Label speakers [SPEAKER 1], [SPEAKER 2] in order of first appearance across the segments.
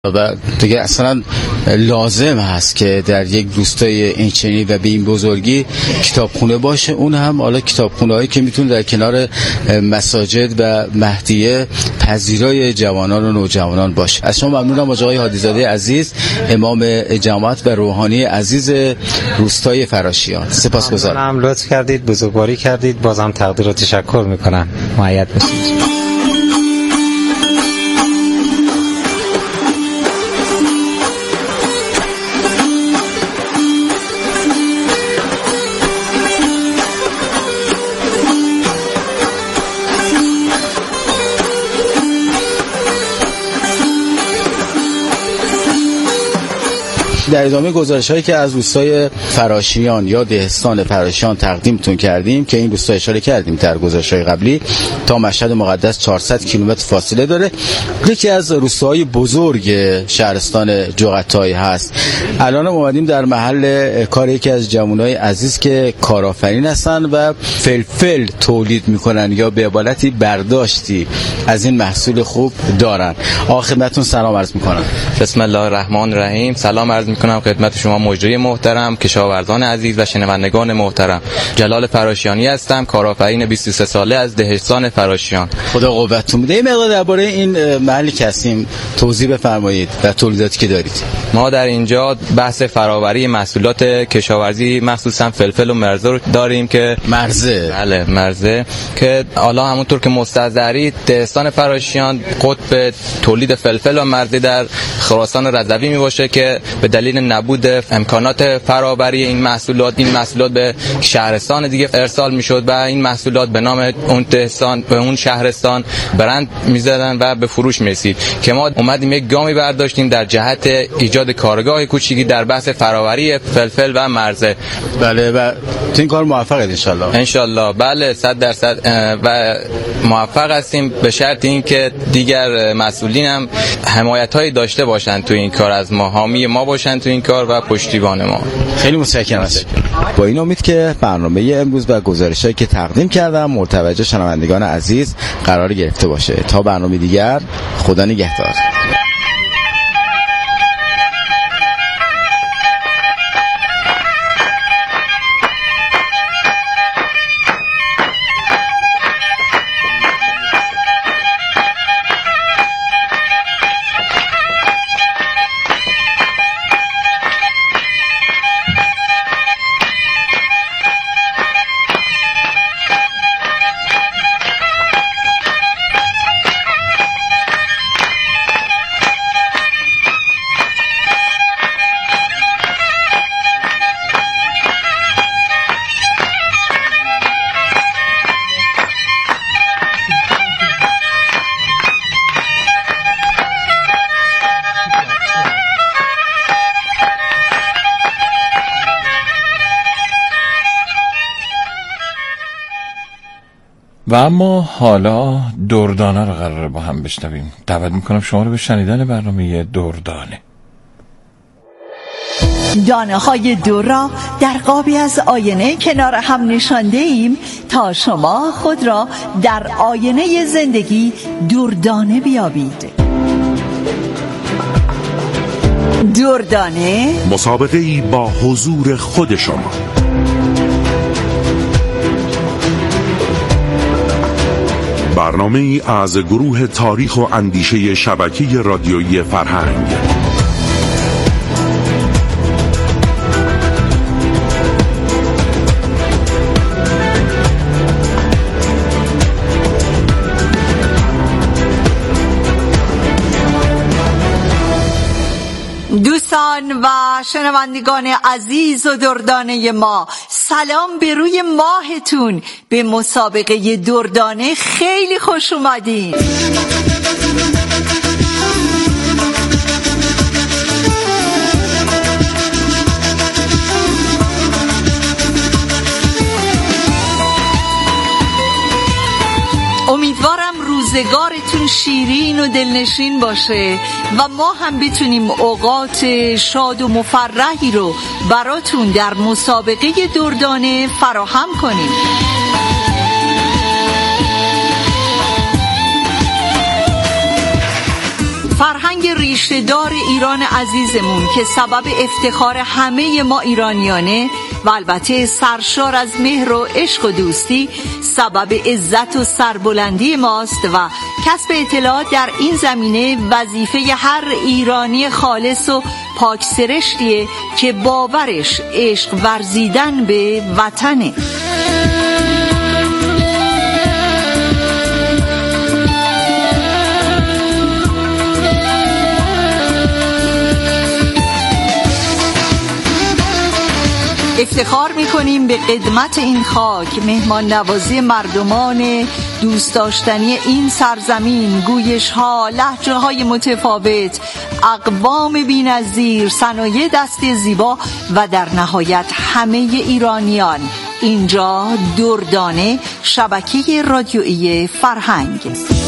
[SPEAKER 1] و دیگه اصلا لازم هست که در یک روستای اینچنینی و به این بزرگی کتابخونه باشه، اون هم حالا کتابخونه‌ای که میتونه در کنار مساجد و مهدیه پذیرای جوانان و نوجوانان باشه. از شما ممنونم آقای هادی‌زاده عزیز، امام جماعت و روحانی عزیز روستای فراشیان. سپاسگزارم.
[SPEAKER 2] لطف کردید، بزرگواری کردید، بازم تقدیر و تشکر میکنم. مؤید باشید.
[SPEAKER 1] در ادامه گزارش‌هایی که از روستای فراشیان یا دهستان فراشیان تقدیمتون کردیم که این روستا اشاره کردیم در گزارش‌های قبلی، تا مشهد مقدس 400 کیلومتر فاصله داره. یکی از روستاهای بزرگ شهرستان جغتای هست. الان اومدیم در محل کار یکی از جوانای عزیز که کارآفرین هستن و فلفل تولید میکنن یا به عبارتی برداشتی از این محصول خوب دارن. آقا خدمتتون سلام عرض میکنم.
[SPEAKER 3] بسم الله الرحمن الرحیم. سلام عرض میکنم خدمت شما مجری محترم، کشاورزان عزیز و شنوندگان محترم. جلال فراشیانی هستم، کارآفرین 23 ساله از دهستان فراشیان.
[SPEAKER 1] خدا قوتتون بده. این مقدار درباره این محلی که هستیم توضیح بفرمایید و تولیداتی که دارید.
[SPEAKER 3] ما در اینجا بحث فراوری محصولات کشاورزی مخصوصا فلفل و مرزه رو داریم که بله مرزه که حالا همونطور که مستحضرید دهستان فراشیان قطب تولید فلفل و مرزه در خراسان رضوی می باشه که به دلیل نبود امکانات فراوری این محصولات به شهرستان دیگه ارسال میشد و این محصولات به نام اون دهستان به اون شهرستان برند میزدن و به فروش میرسید که ما اومدیم یک گامی برداشتیم در جهت ایجاد کارگاه کوچیکی در بحث فراوری فلفل و مرزه.
[SPEAKER 1] بله و تو این کار موفقید ان شاء الله.
[SPEAKER 3] بله 100% و موفق هستیم به شرط اینکه دیگر مسئولین هم حمایت‌هایی داشته باشن تو این کار، از ما حامی ما باشن تو این کار و پشتیبان ما.
[SPEAKER 1] خیلی متشکرم. با این امید که برنامه امروز و گزارشایی که تقدیم کردم مرتوجه شنوندگان عزیز قرار گرفته باشه. تا برنامه دیگر، خدا نگهدار.
[SPEAKER 4] و اما حالا دردانه رو قراره با هم بشنویم. دعوت میکنم شما رو به شنیدن برنامه دردانه.
[SPEAKER 5] دانه های دور را در قابی از آینه کنار هم نشانده ایم تا شما خود را در آینه زندگی دردانه بیابید. دردانه
[SPEAKER 6] مسابقه‌ای با حضور خود شما. برنامه‌ای از گروه تاریخ و اندیشه شبکه رادیویی فرهنگ.
[SPEAKER 5] دوستان و شنوندگان عزیز و دردانه ما، سلام به روی ماهتون. به مسابقه دردانه خیلی خوش اومدین. امیدوارم روزگارتون شیرین و دلنشین باشه و ما هم بتونیم اوقات شاد و مفرحی رو براتون در مسابقه دردانه فراهم کنیم. فرهنگ ریشه‌دار ایران عزیزمون که سبب افتخار همه ما ایرانیانه و البته سرشار از مهر و عشق و دوستی، سبب عزت و سربلندی ماست و کسب اطلاعات در این زمینه وظیفه هر ایرانی خالص و پاک سرشتیه که باورش عشق ورزیدن به وطنه. افتخار می‌کنیم به قدمت این خاک، مهمان نوازی مردمان دوست داشتنی این سرزمین، گویش‌ها، لهجه‌های متفاوت، اقوام بی‌نظیر، صنایع دستی زیبا و در نهایت همه ایرانیان. اینجا دردانه، شبکه رادیویی فرهنگ.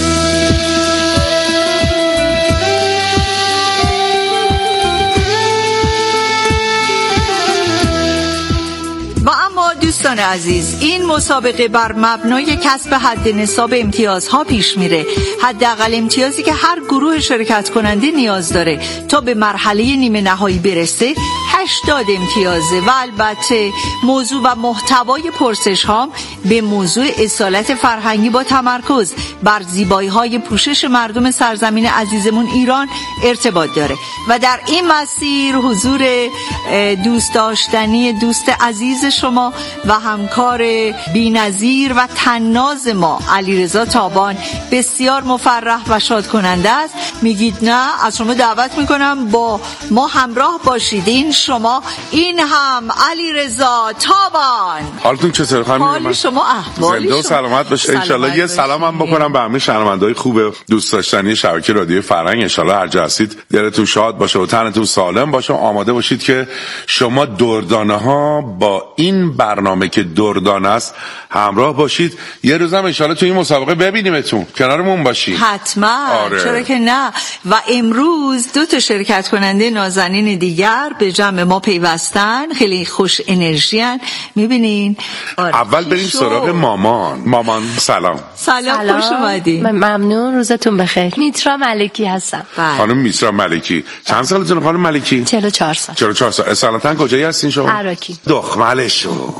[SPEAKER 5] دوستان عزیز، این مسابقه بر مبنای کسب حد نصاب امتیازها پیش میره. حداقل امتیازی که هر گروه شرکت کننده نیاز داره تا به مرحله نیمه نهایی برسه 80 امتیازه و البته موضوع و محتوای پرسش هام به موضوع اصالت فرهنگی با تمرکز بر زیبایی‌های پوشش مردم سرزمین عزیزمون ایران ارتباط داره و در این مسیر حضور دوست داشتنی دوست عزیز شما و همکار بی‌نظیر و طناز ما علیرضا تابان بسیار مفرح و شاد کننده است. میگید نه، از شما دعوت میکنم با ما همراه باشید. این شما، این هم علیرضا تابان.
[SPEAKER 6] حالتون چطور خانم؟
[SPEAKER 5] حال شما
[SPEAKER 6] زنده و سلامت باشه ان شاءالله. یه سلام هم بکنم به همه شنونده‌های خوب دوست داشتنی شبکه رادیو فرهنگ. ان شاءالله هر جا هستید دلتون شاد باشه و تنتون سالم باشه و آماده باشید که شما دردانه‌ها با این برنامه که دردانه است همراه باشید. یه روز هم ان شاءالله تو این مسابقه ببینیمتون، کنارمون باشید.
[SPEAKER 5] حتما.
[SPEAKER 6] آره.
[SPEAKER 5] چرا که نه. و امروز 2 شرکت کننده نازنین دیگر به جمع ما پیوستن، خیلی خوش انرژی ان. میبینین؟
[SPEAKER 6] آره. اول بریم سراغ مامان. سلام.
[SPEAKER 5] خوش اومدین.
[SPEAKER 7] ممنون، روزتون بخیر. میترا ملکی هستم.
[SPEAKER 6] خانم میترا ملکی. چند سالتونه خانم ملکی؟
[SPEAKER 7] 44 سال.
[SPEAKER 6] 44 سال. اصالتا کجایی هستین شما؟
[SPEAKER 7] عراقی.
[SPEAKER 6] دخمل شو.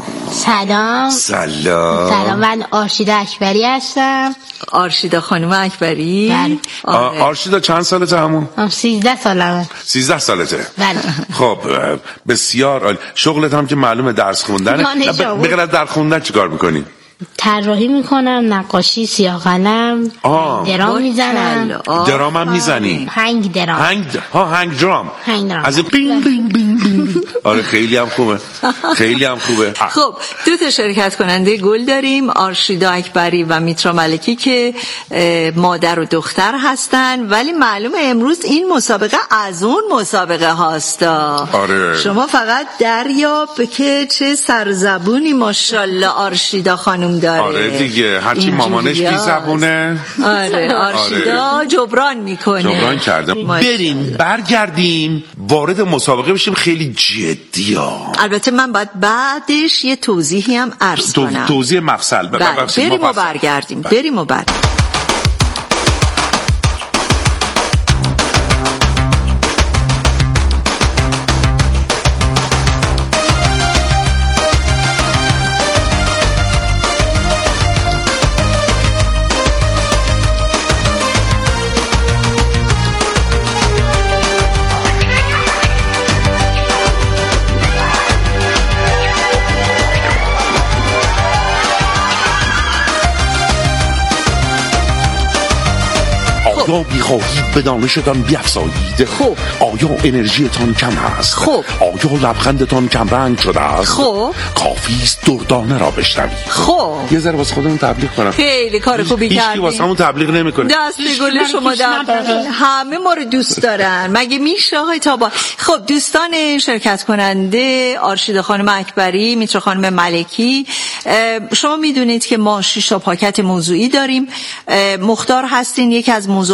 [SPEAKER 8] سلام، من آرشیدا اکبری هستم.
[SPEAKER 5] آرشیدا خانم اکبری؟
[SPEAKER 8] بله.
[SPEAKER 6] آرشیدا چند سالته همون؟
[SPEAKER 8] 13 سالمه.
[SPEAKER 6] 13 سالته؟
[SPEAKER 8] بله.
[SPEAKER 6] خب بسیار عالی. شغلت هم که معلومه درس خوندنه. بغیر از درس خوندن چیکار میکنی؟
[SPEAKER 8] طراحی میکنم، نقاشی، سیاه قلم، درام میزنم.
[SPEAKER 6] درام هم میزنی؟
[SPEAKER 8] هنگ درام.
[SPEAKER 6] هنگ درام. از این بینگ بینگ بینگ. آره خیلی هم خوبه.
[SPEAKER 5] خب 2 شرکت کننده گل داریم، آرشیدا اکبری و میترا ملکی که مادر و دختر هستن، ولی معلومه امروز این مسابقه از اون مسابقه هاستا.
[SPEAKER 6] آره.
[SPEAKER 5] شما فقط دریاب که چه سرزبونی ماشاءالله آرشیدا خانم داره.
[SPEAKER 6] آره دیگه، هرچی مامانش بی زبونه.
[SPEAKER 5] آره آرشیدا جبران میکنه.
[SPEAKER 6] جبران کرده. بریم برگردیم وارد مسابقه بشیم. خیلی جدی ها.
[SPEAKER 5] البته من باید بعدش یه توضیحی هم عرض کنم.
[SPEAKER 6] توضیح مفصل.
[SPEAKER 5] بریم و برگردیم.
[SPEAKER 6] آیا بی‌خواهید به دانشتان بیفزایید؟
[SPEAKER 5] خب.
[SPEAKER 6] آیا انرژیتان کم هست؟
[SPEAKER 5] خب.
[SPEAKER 6] آیا لبخندتان کم رنگ شده است؟
[SPEAKER 5] خب.
[SPEAKER 6] کافی است دردانه را بشنوید.
[SPEAKER 5] خب.
[SPEAKER 6] یه ذره واسه خودمون تبلیغ کنم.
[SPEAKER 5] خیلی کار خوبی کردین.
[SPEAKER 6] هیچکی واسمون تبلیغ نمیکنه.
[SPEAKER 5] دست گل شما در همه ما رو دوست دارن. مگه میشه آقای تابان؟ خب دوستان شرکت کننده آرشیدا خانم اکبری، میترا خانم ملکی، شما میدونید که ما 6 پاکت موضوعی داریم. مختار هستین یکی از موضوعات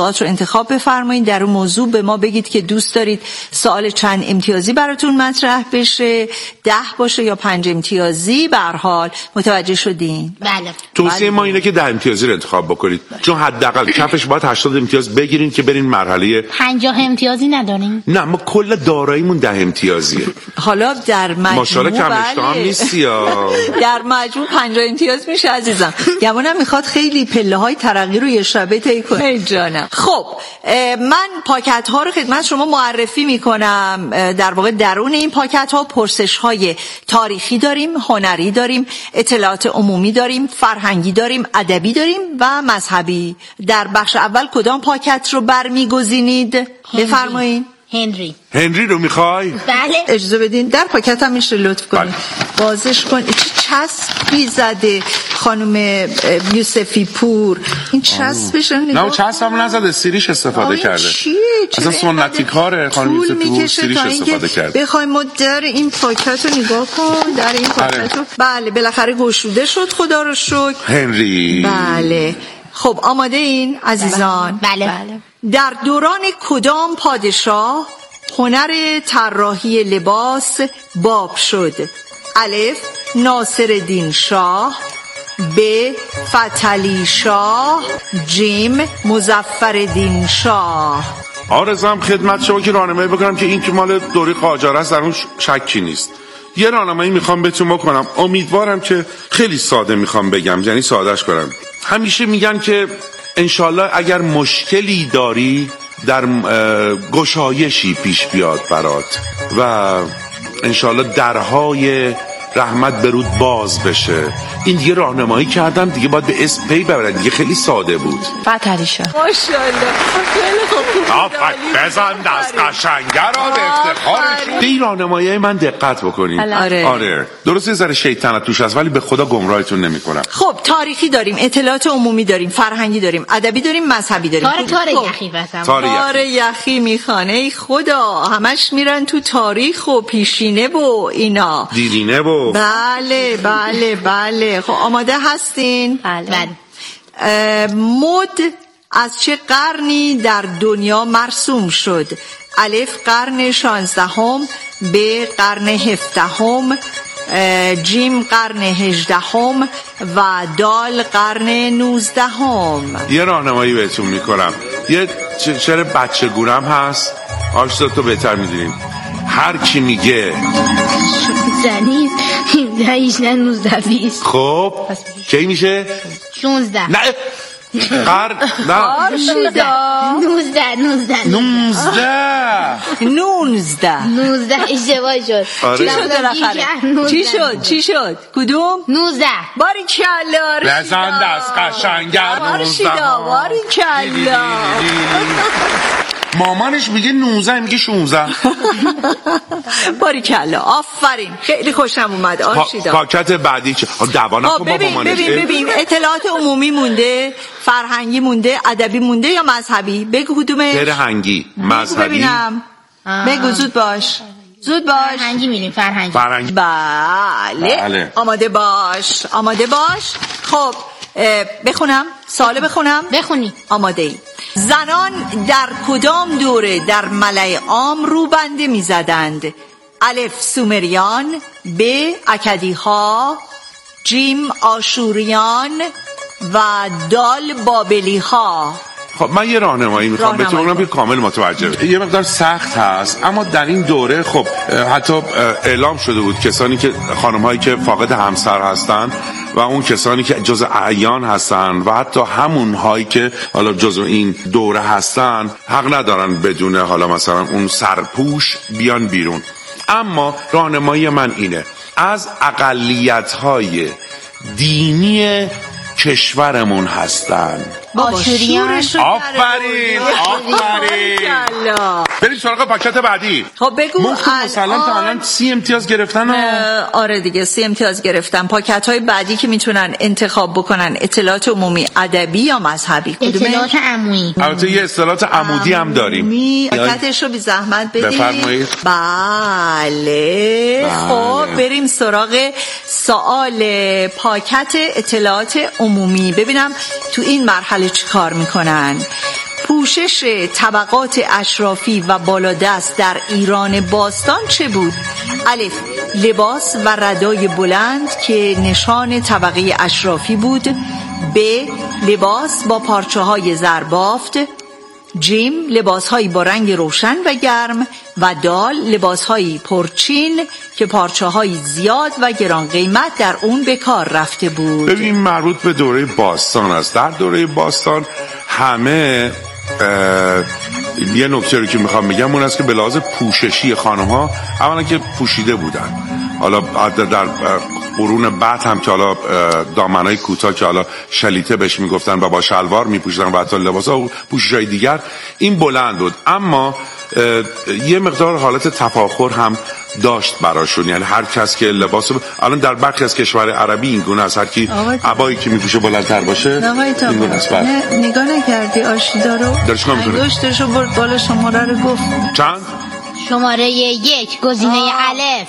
[SPEAKER 5] سوالات رو انتخاب بفرمایید. در اون موضوع به ما بگید که دوست دارید سوال چند امتیازی براتون مطرح بشه، 10 باشه یا 5 امتیازی. به هر حال متوجه شدین؟
[SPEAKER 8] بله.
[SPEAKER 6] توصیه ما اینه که 10 امتیازی رو انتخاب بکنید، چون حداقل کفش باید 80 امتیاز بگیرین که برین مرحله.
[SPEAKER 8] 50 امتیازی نداریم؟
[SPEAKER 6] نه، ما کل داراییمون 10 امتیازیه.
[SPEAKER 5] حالا در مجموع
[SPEAKER 6] ماشاءالله کم اشتهام نیستی ها.
[SPEAKER 5] در مجموع 50 امتیاز میشه عزیزم. گمانم میخواد خیلی پله‌های ترقی رو یه شبه طی کنه جانم. خب من پاکت ها رو خدمت شما معرفی میکنم. در واقع درون این پاکت ها پرسش های تاریخی داریم، هنری داریم، اطلاعات عمومی داریم، فرهنگی داریم، ادبی داریم و مذهبی. در بخش اول کدام پاکت رو برمیگزینید؟ بفرمایید.
[SPEAKER 6] هنری رو میخوای؟
[SPEAKER 5] بله. اجازه بدین در پاکت هم میشه لطف کنید بازش کن. چه چسبی زده خانم یوسفی پور، این چسبش
[SPEAKER 6] نه اون چسب هم نزده، سیریش استفاده کرده. اصلا سنتی کاره خانم یوسفی پور، سیریش استفاده کرده.
[SPEAKER 5] بخوایم ما در این پاکت رو نگاه کن، در این پاکت رو بله بالاخره گشوده شد، خدا رو شکر.
[SPEAKER 6] هنری.
[SPEAKER 5] بله. خب آماده این عزیزان؟
[SPEAKER 8] بله.
[SPEAKER 5] در دوران کدام پادشاه هنر طراحی لباس باب شد؟ الف ناصرالدین شاه، ب فتحعلی شاه، جیم مظفرالدین شاه.
[SPEAKER 6] آرزوام خدمت شما که راهنمایی بکنم که این که مال دوره قاجار است، در اون شکی نیست. یه راهنمایی میخوام بهتون بکنم، امیدوارم که خیلی ساده میخوام بگم، یعنی سادهش کنم. همیشه میگن که انشالله اگر مشکلی داری در گشایشی پیش بیاد برات و انشالله درهای رحمت برود باز بشه. این دیگه راهنمایی کردم، دیگه باید به اسم پی ببرن، دیگه خیلی ساده بود.
[SPEAKER 5] فتحعلی شاه. ماشاءالله خیلی خوب.
[SPEAKER 6] آفت بزن دست قشنگه را به افتخارش. به این راهنمایی من دقت بکنید. آره درسته ذره شیطنت توش هست ولی به خدا گمراهتون نمیکنم.
[SPEAKER 5] خب تاریخی داریم، اطلاعات عمومی داریم، فرهنگی داریم، ادبی داریم، مذهبی داریم.
[SPEAKER 8] تار یخی بسم.
[SPEAKER 5] تار یخی میخوانه. ای خدا همش میرن تو تاریخ و پیشینه و اینا،
[SPEAKER 6] دیرینه و
[SPEAKER 5] بله. خب آماده هستین؟
[SPEAKER 8] بله.
[SPEAKER 5] مد از چه قرنی در دنیا مرسوم شد؟ الف قرن 16، ب قرن 17، جیم قرن 18 و دال قرن 19.
[SPEAKER 6] یه راهنمایی بهتون میکنم، یه شعر بچه گورم هست، آشتا تو بهتر میدونیم. هر کی میگه
[SPEAKER 8] زنید 19 20.
[SPEAKER 6] خب کی میشه؟
[SPEAKER 8] 16.
[SPEAKER 6] نه قرن نه
[SPEAKER 8] 19 اشتباه شد.
[SPEAKER 5] چی شد؟ کدوم؟
[SPEAKER 8] 19.
[SPEAKER 5] باریکلا.
[SPEAKER 6] بزن دست قشنگر.
[SPEAKER 5] 19. باریکلا.
[SPEAKER 6] مامانش میگه 19 میگه 16.
[SPEAKER 5] باریکلا آفرین، خیلی خوشم اومد. آرشیدا
[SPEAKER 6] پاکت بعدی چه؟ دوانه با مامانش.
[SPEAKER 5] ببین اطلاعات عمومی مونده، فرهنگی مونده، ادبی مونده یا مذهبی؟ بگو کدومه؟
[SPEAKER 6] فرهنگی، مذهبی.
[SPEAKER 5] ببینم. بگو زود باش.
[SPEAKER 8] فرهنگی میریم. فرهنگی.
[SPEAKER 5] بله. آماده باش. خب بخونم سوال بخونم.
[SPEAKER 8] بخونی.
[SPEAKER 5] آماده ای. زنان در کدام دوره در ملأ عام روبنده می زدند؟ الف سومریان، ب اکدیها، جیم آشوریان و دال بابلی ها.
[SPEAKER 6] خب من یه راهنمایی میخوام بهتون بگم که کامل متوجه. یه مقدار سخت هست اما در این دوره خب حتی اعلام شده بود کسانی که خانم‌هایی که فاقد همسر هستن و اون کسانی که جزء اعیان هستن و حتی همون هایی که حالا جزء این دوره هستن حق ندارن بدون حالا مثلا اون سرپوش بیان بیرون. اما راهنمایی من اینه، از اقلیت‌های دینی کشورمون هستن.
[SPEAKER 8] آشوریان.
[SPEAKER 6] آفرین. بریم سراغ پاکت بعدی.
[SPEAKER 5] خب بگو
[SPEAKER 6] مثلا تا الان 30 امتیاز گرفتن.
[SPEAKER 5] آره دیگه 30 امتیاز گرفتن. پاکت های بعدی که میتونن انتخاب بکنن اطلاعات عمومی، ادبی یا مذهبی؟
[SPEAKER 8] اطلاعات عمومی.
[SPEAKER 6] البته یه اطلاعات عمودی هم داریم.
[SPEAKER 5] پاکتش رو بی زحمت بدید.
[SPEAKER 6] بفرمایید.
[SPEAKER 5] بله. خب بریم سراغ سوال پاکت اطلاعات عمومی. ببینم تو این مرحله چی کار میکنن. پوشش طبقات اشرافی و بالادست در ایران باستان چه بود؟ الف، لباس و ردای بلند که نشان طبقه اشرافی بود. ب، لباس با پارچه های زربافت. جیم، لباسهایی با رنگ روشن و گرم. و دال، لباسهایی پرچین که پارچه‌های زیاد و گران قیمت در اون به کار رفته بود.
[SPEAKER 6] ببین مربوط به دوره باستان است. در دوره باستان همه یه نکته رو که میخوام بگم اون است که به لحاظ پوششی خانم‌ها اولا که پوشیده بودن، حالا در قرون بعد هم که حالا دامنای کوتاه که حالا شلیته بهش میگفتن و با شلوار میپوشیدن و حتی لباسا و پوشش‌های دیگر، این بلند بود. اما یه مقدار حالت تفاخر هم داشت براشون، یعنی هر کس که لباس الان در برخی از کشور عربی این گونه است، هر کی عبایی که میپوشه بلندتر باشه این گونه است.
[SPEAKER 5] نگاه نکردی آشیدا رو؟ انگشتشو برد بالا، شماره رو گفت.
[SPEAKER 6] چند؟
[SPEAKER 8] شماره 1 گزینه الف.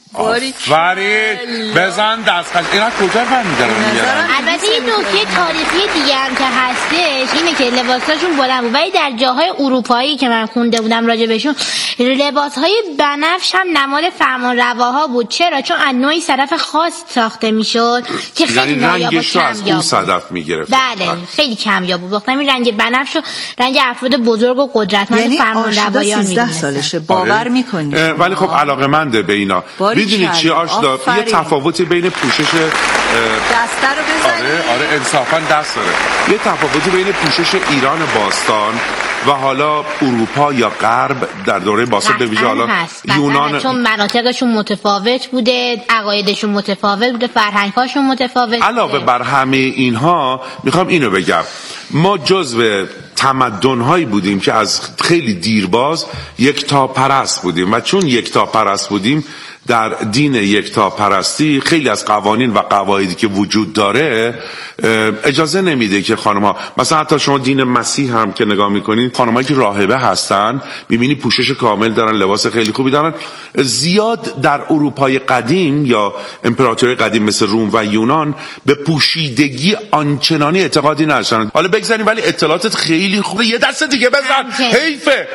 [SPEAKER 6] فرید بزن دست خش. اینا کجا برمی‌دارن؟
[SPEAKER 8] البته این نکته تاریخی دیگه هم که هستش اینه که لباساشون بلند بود، ولی در جاهای اروپایی که من خونده بودم راجع بهشون لباسهای بنفش هم نماد فرمانرواها بود. چرا؟ چون از نوعی صدف خاص ساخته میشد که خیلی
[SPEAKER 6] رنگش رو از اون صدف میگرفت.
[SPEAKER 8] بله خیلی کمیاب بود. وقتی این رنگ بنفش رو رنگ افراد بزرگ و قدرتمند فرمانروایان می‌دونن.
[SPEAKER 5] 13 سالشه باور می‌کنی؟
[SPEAKER 6] ولی خب علاقه‌منده به اینا. میدونید چی آشدا؟ یه تفاوتی بین پوشش
[SPEAKER 5] دسته رو بزنید.
[SPEAKER 6] آره انصافا دست داره. یه تفاوتی بین پوشش ایران باستان و حالا اروپا یا غرب در دوره باستان به ویژه حالا یونان،
[SPEAKER 8] چون مناطقشون متفاوت بوده، عقایدشون متفاوت بوده، فرهنگ‌هاشون متفاوت.
[SPEAKER 6] علاوه بر همه اینها میخوام اینو بگم، ما جزو تمدن‌هایی بودیم که از خیلی دیرباز یکتاپرست بودیم و چون یکتاپرست بودیم در دین یکتاپرستی خیلی از قوانین و قواعدی که وجود داره اجازه نمیده که خانم‌ها، مثلا حتی شما دین مسیح هم که نگاه میکنین خانم‌هایی که راهبه هستن میبینی پوشش کامل دارن، لباس خیلی خوبی دارن. زیاد در اروپای قدیم یا امپراتوری قدیم مثل روم و یونان به پوشیدگی آنچنانی اعتقادی نداشتن. حالا بگذاریم ولی اطلاعاتت خیلی خوبه، یه دست دیگه بزن. حیفه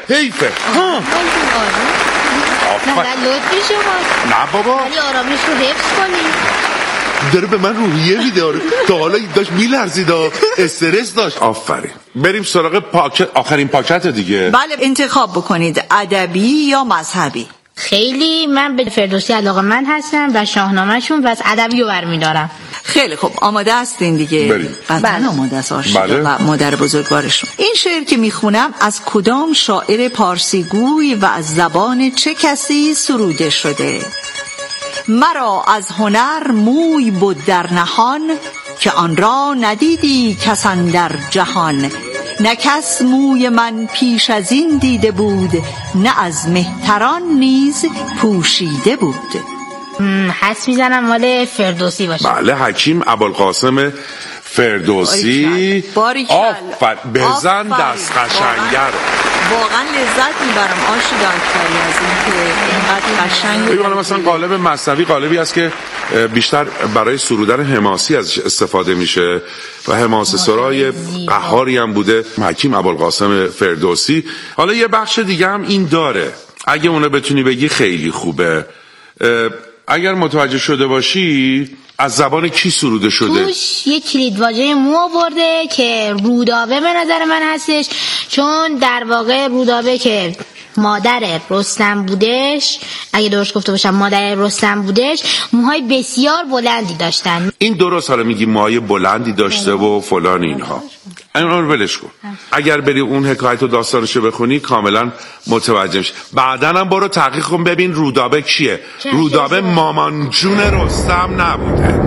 [SPEAKER 6] نه بابا،
[SPEAKER 8] ولی آرامش رو حفظ کنی.
[SPEAKER 6] داره به من روحیه میده. تا حالا داشت میلرزید، استرس داشت. آفرین. بریم سراغ آخرین پاکت دیگه.
[SPEAKER 5] بله انتخاب بکنید، ادبی یا مذهبی.
[SPEAKER 8] خیلی من به فردوسی علاقه‌مند هستم و شاهنامه‌شون و از ادبی رو برمی‌دارم.
[SPEAKER 5] خیلی خوب آماده هستین دیگه؟ قطعاً آماده است آشیدا و مادر بزرگوارشون. این شعر که میخونم از کدام شاعر پارسیگوی و از زبان چه کسی سروده شده؟ مرا از هنر موی بود در نهان، که آن را ندیدی کس اندر جهان. نه کس موی من پیش از این دیده بود، نه از مهتران نیز پوشیده بود.
[SPEAKER 8] حس میزنم مال فردوسی باشه.
[SPEAKER 6] بله حکیم ابوالقاسم فردوسی. آفر بزن دست قشنگر.
[SPEAKER 5] واقعا لذت میبرم آشیدا اکبری از این که اینقدر قشنگ.
[SPEAKER 6] ببین مثلا قالب مثنوی قالبی است که بیشتر برای سرودن حماسی ازش استفاده میشه و حماسه سرای قهاری هم بوده حکیم ابوالقاسم فردوسی. حالا یه بخش دیگه هم این داره، اگه اونو بتونی بگی خیلی خوبه. اگر متوجه شده باشی از زبان کی سروده شده؟
[SPEAKER 8] توش یه کلیدواژه مو آورده که رودابه به نظر من هستش، چون در واقع رودابه که مادر رستم بودش، اگه درست گفته باشم مادر رستم بودش، موهای بسیار بلندی داشتن.
[SPEAKER 6] این درست، حالا میگی موهای بلندی داشته و فلان اینها، اینا رو ولش کن. اگر بری اون حکایت و داستانشو بخونی کاملا متوجه میشی. بعداً هم برو تحقیق کن ببین رودابه کیه. رودابه مامان جون رستم نبوده.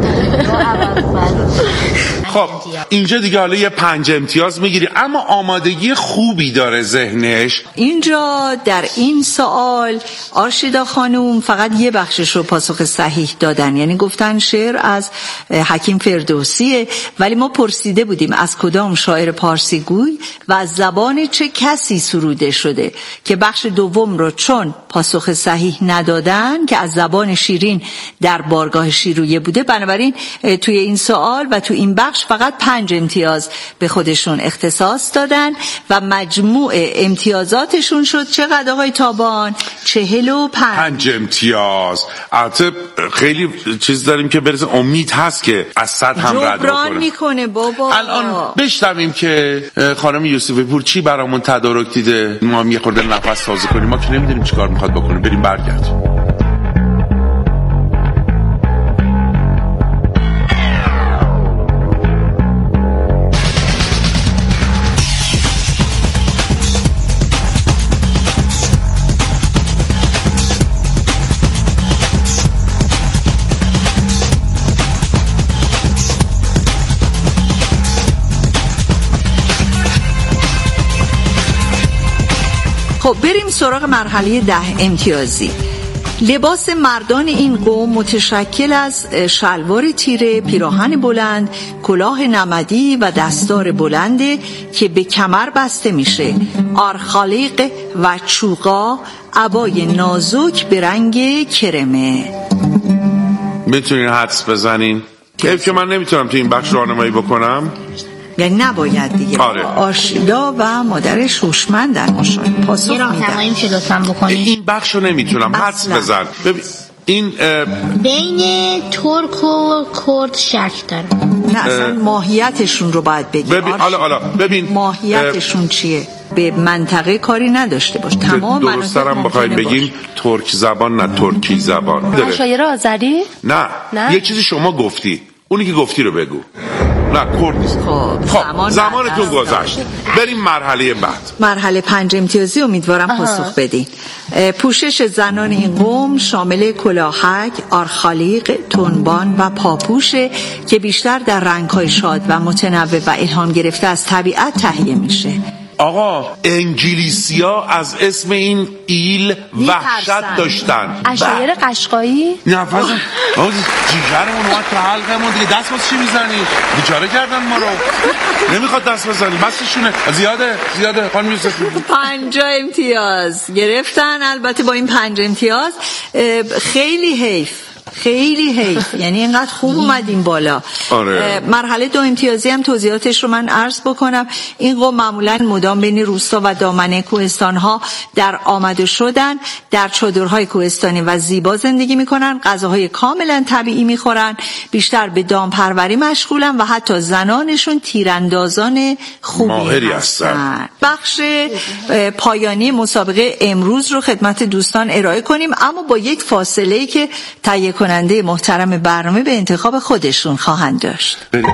[SPEAKER 6] خب اینجا دیگه حالا یه 5 امتیاز میگیری، اما آمادگی خوبی داره ذهنش.
[SPEAKER 5] اینجا در این سوال آرشیدا خانوم فقط یه بخشش رو پاسخ صحیح دادن، یعنی گفتن شعر از حکیم فردوسیه، ولی ما پرسیده بودیم از کدام شاعر پارسیگوی و از زبان چه کسی سروده شده، که بخش دوم رو چون پاسخ صحیح ندادن که از زبان شیرین در بارگاه شیرویه بوده، بنابراین توی این سوال و تو این بخش بخش فقط 5 امتیاز به خودشون اختصاص دادن و مجموع امتیازاتشون شد چقدر آقای تابان؟ 45
[SPEAKER 6] امتیاز. البته خیلی چیز داریم که برسه، امید هست که از 100 هم رد
[SPEAKER 5] جبران میکنه بابا.
[SPEAKER 6] الان بشنویم که خانم یوسفی پور چی برامون تدارک دیده، ما هم یه خورده نفس تازه کنیم. ما که نمیدونیم چیکار میخواد بکنه. بریم برگردیم.
[SPEAKER 5] خب بریم سراغ مرحله 10 امتیازی. لباس مردان این قوم متشکل از شلوار تیره، پیراهن بلند، کلاه نمدی و دستار بلنده که به کمر بسته میشه، آرخالیق و چوغا، عبای نازک به رنگ کرمه.
[SPEAKER 6] میتونین حدس بزنین؟ حیف که من نمیتونم تو این بخش راهنمایی بکنم.
[SPEAKER 5] یعنی نباید دیگه.
[SPEAKER 6] آره.
[SPEAKER 5] آشیلا و مادرش هوشمندن ماشاءالله. پاسخ میدن.
[SPEAKER 8] راهنمایی میشه لطفاً بکنید.
[SPEAKER 6] این بخشو نمیتونم حدس بزن. ببین این
[SPEAKER 8] بین ترک و کرد شک داره.
[SPEAKER 5] نه اصلا ماهیتشون رو باید بگیم.
[SPEAKER 6] ببین حالا ببین
[SPEAKER 5] ماهیتشون چیه؟ به منطقه کاری نداشته باش. تمام
[SPEAKER 6] درست‌ترم بخوایم بگیم ترک زبان نه ترکی زبان.
[SPEAKER 7] شاعر آذری؟
[SPEAKER 6] نه یه چیزی شما گفتی، اونی که گفتی رو بگو. نه کرد نیست. خب زمانتون گذشت. بریم مرحله بعد.
[SPEAKER 5] مرحله 5 امتیازی امیدوارم پاسخ بدین. پوشش زنان این قوم شامل کلاهک، آرخالیق، تنبان و پاپوشه که بیشتر در رنگ‌های شاد و متنوع و الهام گرفته از طبیعت تهیه میشه.
[SPEAKER 6] آقا انگلیسیا از اسم این ایل وحشت داشتن.
[SPEAKER 7] اشایر قشقایی؟
[SPEAKER 6] نفس آقا جیگرمون اومد تو حلقمون دیگه. دست باز چی میزنی؟ بیچاره کردن ما رو. نمیخواد دست بزنی. بسشونه. زیاده خانم یوسفی.
[SPEAKER 5] 5 امتیاز گرفتن. البته با این 5 امتیاز خیلی حیف یعنی اینقدر خوب اومدیم بالا.
[SPEAKER 6] آره.
[SPEAKER 5] مرحله 2 امتیازی هم توضیحاتش رو من عرض بکنم. این قوم معمولا مدام بین روستا و دامنه کوهستان‌ها در آمد و شدن، در چادرهای کوهستانی و زیبا زندگی میکنن، غذاهای کاملا طبیعی میخورن، بیشتر به دامپروری مشغولن و حتی زنانشون تیراندازان خوبی هستن. بخش پایانی مسابقه امروز رو خدمت دوستان ارائه کنیم، اما با یک فاصله‌ای که تهیه کننده محترم برنامه به انتخاب خودشون خواهند داشت.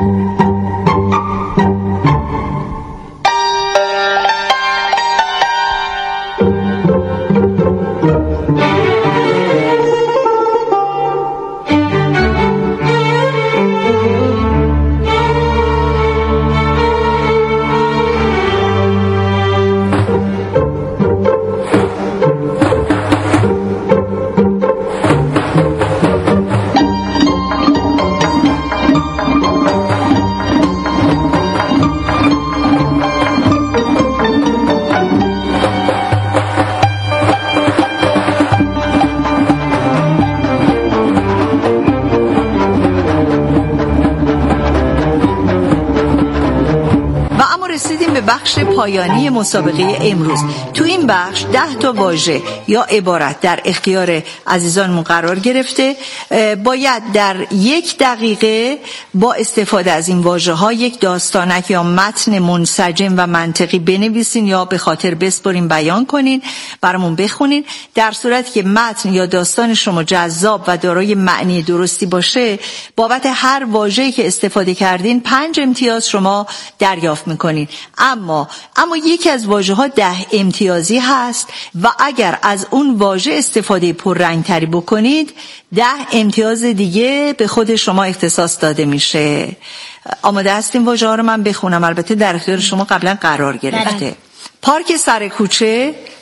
[SPEAKER 5] بخش پایانی مسابقه امروز. تو این بخش 10 تا واژه یا عبارت در اختیار عزیزانمون قرار گرفته. باید در 1 دقیقه با استفاده از این واژه‌ها یک داستانک یا متن منسجم و منطقی بنویسین یا به خاطر بسپارین، بیان کنین، برامون بخونین. در صورتی که متن یا داستان شما جذاب و دارای معنی درستی باشه، بابت هر واژه‌ای که استفاده کردین 5 امتیاز شما دریافت میکنین. اما یکی از واژه‌ها 10 امتیازی هست و اگر از اون واژه استفاده پررنگ‌تری بکنید 10 امتیاز دیگه به خود شما اختصاص داده میشه. آماده هستین واژه‌ها رو من بخونم؟ البته در اختیار شما قبلا قرار گرفته. پارک سر کوچه،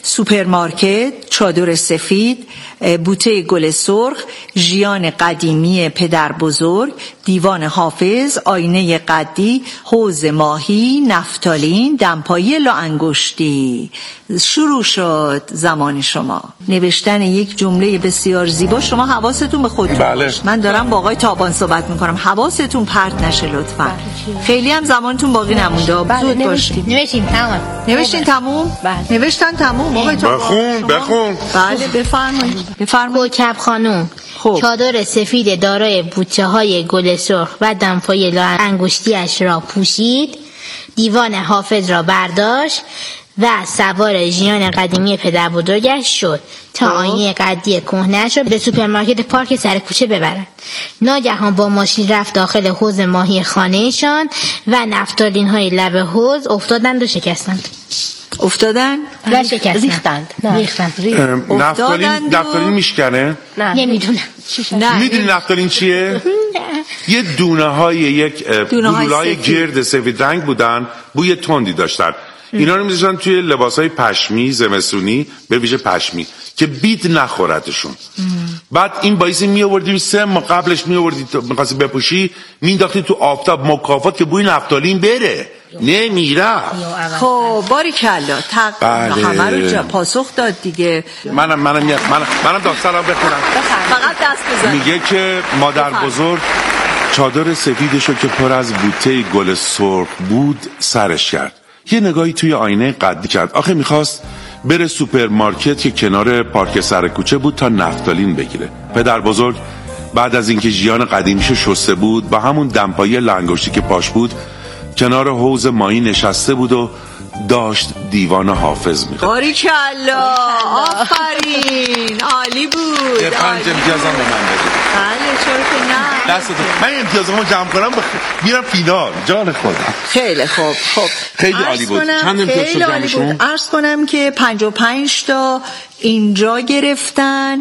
[SPEAKER 5] سوپرمارکت، چادر سفید، بوته گل سرخ، ژیان قدیمی پدر بزرگ، دیوان حافظ، آینه قدی، حوض ماهی، نفتالین، دمپایی لاانگشتی. شروع شد زمان شما. نوشتن یک جمله بسیار زیبا. شما حواستون به خودتون باشه. من دارم با آقای تابان صحبت میکنم، حواستون پرت نشه لطفا. خیلی هم زمانتون باقی نمونده. زود باشید. نوشتین تموم؟ نوشتن تموم آقای تابان.
[SPEAKER 6] بخون.
[SPEAKER 5] بله بفرمایید.
[SPEAKER 8] کوکب خانوم چادر سفید دارای بوته های گل سرخ و دمپایی لاانگشتی‌اش را پوشید، دیوان حافظ را برداشت و سوار ژیان قدیمی پدر بزرگش شد تا آینه قدی کهنه‌اش را به سوپرمارکت پارک سر کوچه ببرد. ناگهان با ماشین رفت داخل حوض ماهی خانهشان و نفتالین های لب حوض افتادند و شکستند.
[SPEAKER 5] افتادن؟
[SPEAKER 8] و شکستند. ریختند.
[SPEAKER 6] نفتالین میشکنه؟
[SPEAKER 8] نمیدونم.
[SPEAKER 6] میدونی نفتالین چیه؟ یه دونه های گلوله‌های گرد سفید رنگ بودن، بوی تندی داشتن. اینا رو میذاشتن توی لباسای پشمی زمستونی، به ویژه پشمی، که بید نخوردشون. بعد این باعث میآوردی 3 ماه قبلش میآوردی می‌خواستی بپوشی، مینداختی تو آفتاب مکافات که بوی نفتالین بره. نمیره.
[SPEAKER 5] خب باریکلا همه رو پاسخ داد دیگه.
[SPEAKER 6] منم داستانم بخونم.
[SPEAKER 5] فقط دست بزن.
[SPEAKER 6] میگه که مادر بزرگ چادر سفیدشو که پر از بوته گل سرخ بود سرش کرد. یه نگاهی توی آینه قدی کرد. آخه میخواست بره سوپرمارکت که کنار پارک سر کوچه بود تا نفتالین بگیره. پدر بزرگ بعد از اینکه ژیان قدیمیشو شسته بود با همون دمپایی لاانگشتی که پاش بود کنار حوض ماهی نشسته بود و داشت دیوان حافظ می‌خوند.
[SPEAKER 5] باریکلا، آفرین، عالی بود.
[SPEAKER 6] 5 امتیازم به من بده.
[SPEAKER 5] بله چرا که نه.
[SPEAKER 6] دستتون. من امتیازمو جمع کنم میرم فینال. جان خودم.
[SPEAKER 5] خیلی خوب.
[SPEAKER 6] خیلی عالی بود. چند امتیاز شد جمعشون؟
[SPEAKER 5] عرض کنم که 55 تا اینجا گرفتن،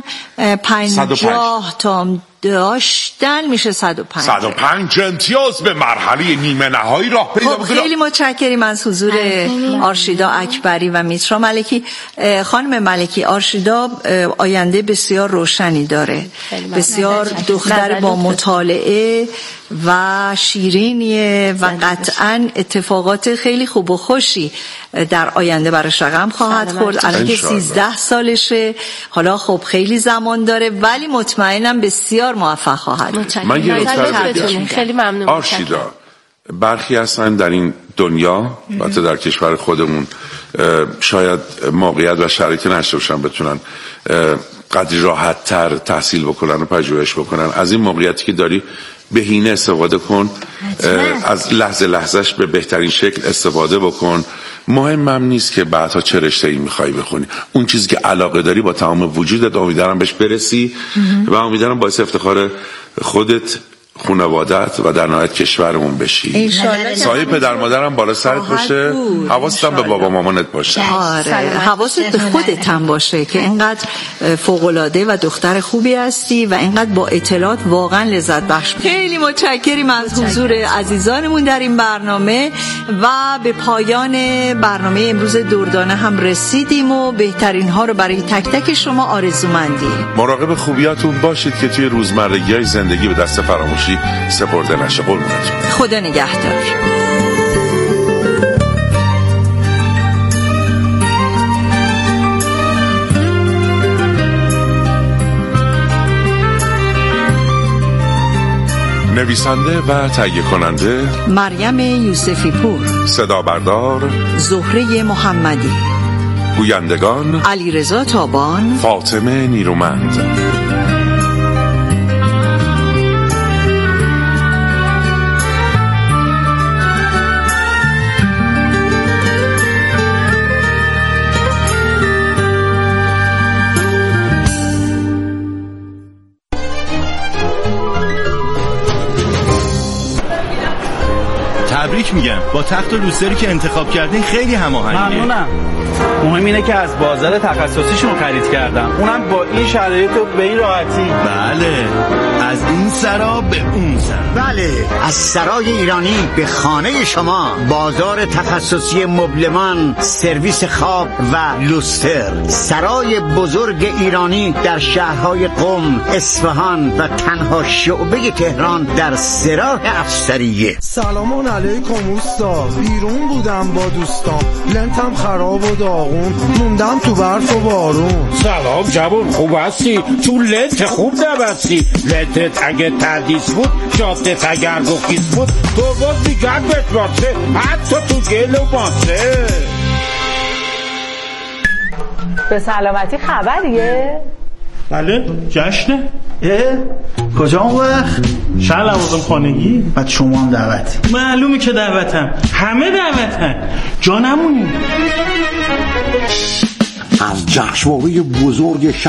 [SPEAKER 5] 50 تا داشتن، میشه 105.
[SPEAKER 6] 105 امتیاز به مرحله نیمه نهایی راه پیدا می‌کنه.
[SPEAKER 5] خیلی متشکریم از حضور آرشیدا اکبری و میترا ملکی. خانم ملکی، آرشیدا آینده بسیار روشنی داره، بسیار دختر با مطالعه و شیرینیه و قطعاً اتفاقات خیلی خوب و خوشی در آینده براش رقم خواهد خورد. الان که 13 سالشه، حالا خب خیلی زمان داره ولی مطمئنم بسیار موفق خواهد بود.
[SPEAKER 6] من یه نکته
[SPEAKER 7] خیلی ممنون.
[SPEAKER 6] آرشیدا، برخی هستن در این دنیا البته در کشور خودمون شاید موقعیت و شرایطی نشته باشن بتونن قدری راحت تر تحصیل بکنن و پژوهش بکنن. از این موقعیتی که داری بهینه استفاده کن، از لحظهش به بهترین شکل استفاده بکن. مهمم نیست که بعدها چه رشته‌ای می‌خوای بخونی، اون چیزی که علاقه داری با تمام وجودت امیدوارم بهش برسی و امیدوارم باعث افتخار خودت، خانواده‌ات و در نهایت کشورمون بشی. سایه پدر مادرم بالا سرت باشه، حواست به بابا مامانت باشه.
[SPEAKER 5] آره، حواست به خودت هم باشه که اینقدر فوق‌العاده و دختر خوبی هستی و اینقدر با اطلاعات واقعا لذت بخش. خیلی متشکریم از حضور عزیزانمون در این برنامه و به پایان برنامه امروز دردانه هم رسیدیم و بهترین ها رو برای تک تک شما آرزومندیم.
[SPEAKER 6] مراقب خوبیاتون باشید که توی روزمرگی‌های زندگی به دست فراموشی سپرده نشه. قربونتون.
[SPEAKER 5] خدا نگهدار.
[SPEAKER 6] نویسنده و تهیه کننده
[SPEAKER 5] مریم یوسفی پور،
[SPEAKER 6] صدا بردار
[SPEAKER 5] زهره محمدی،
[SPEAKER 6] گویندگان
[SPEAKER 5] علیرضا تابان،
[SPEAKER 6] فاطمه نیرومند.
[SPEAKER 4] تبریک
[SPEAKER 9] تبریک میگم. با تخت و لوستری که انتخاب کردین خیلی هماهنگه.
[SPEAKER 10] ممنونم. مهم اینه که از بازار تخصصیشون خرید کردم، اونم با این شرایط و به این راحتی.
[SPEAKER 9] بله، از این سرا به اون سرا.
[SPEAKER 11] بله، از سرای ایرانی به خانه شما. بازار تخصصی مبلمان، سرویس خواب و لوستر. سرای بزرگ ایرانی در شهرهای قم، اصفهان و تنها شعبه تهران در سراح افسریه.
[SPEAKER 12] سلام علیکم اوستا. بیرون بودم با دوستان، لنتم خراب و داغون، موندم تو برف و بارون.
[SPEAKER 13] سلام جوان، خوب هستی؟ تو لنت خوب نبستی. لنتت اگه تردیس بود، جادت اگر گفیز بود، تو باز دیگر بتواسه، حتی تو گل و باسه.
[SPEAKER 14] به سلامتی خبریه؟
[SPEAKER 10] بله، جشنه.
[SPEAKER 12] کجا اون وقت؟
[SPEAKER 10] شهر لوازم خانگی.
[SPEAKER 12] بعد شما هم دعوتی؟
[SPEAKER 10] معلومه که دعوتم، همه دعوتن، جا نمونی.
[SPEAKER 11] از جشنواره بزرگ